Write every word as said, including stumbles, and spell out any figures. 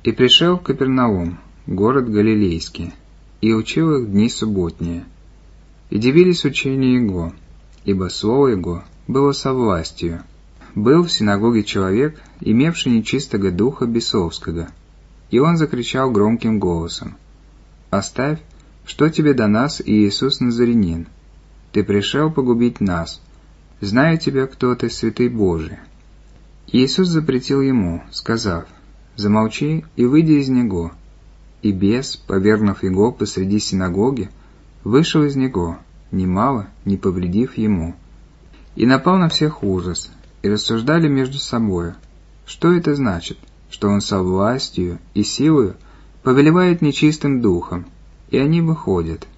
И пришел в Капернаум, город Галилейский, и учил их дни субботние. И дивились учению Его, ибо слово Его было со властью. Был в синагоге человек, имевший нечистого духа бесовского, и он закричал громким голосом: «Оставь, что тебе до нас, Иисус Назарянин? Ты пришел погубить нас. Знаю тебя, кто ты, святый Божий». Иисус запретил ему, сказав: «Замолчи и выйди из него». И бес, повергнув его посреди синагоги, вышел из него, немало не повредив ему. И напал на всех ужас, и рассуждали между собою, что это значит, что он со властью и силою повелевает нечистым духом, и они выходят,